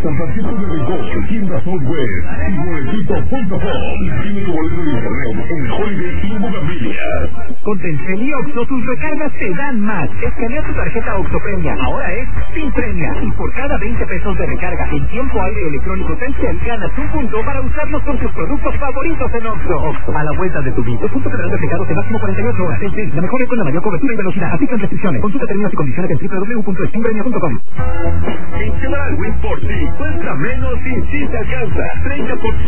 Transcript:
San Francisco de Rincón, Tienda Southwest y boletito.com. Tiene tu boleto de internet en Holiday y Bugambilia. Con Telcel y Oxxo, tus recargas te dan más. Escanea tu tarjeta Oxxo Premia. Ahora es Sin Premia. Y por cada 20 pesos de recarga en tiempo aire electrónico Telcel, ganas un punto para usarlos con tus productos favoritos en Oxxo. Oxxo, a la vuelta de tu vida. Los puntos serán replicados en máximo 48 horas. Telcel, la mejor red con la mayor cobertura y velocidad. Aplican restricciones. Consulta términos y condiciones en www.sinpremia.com. En Chedraui por si cuesta menos y si te alcanza. 30%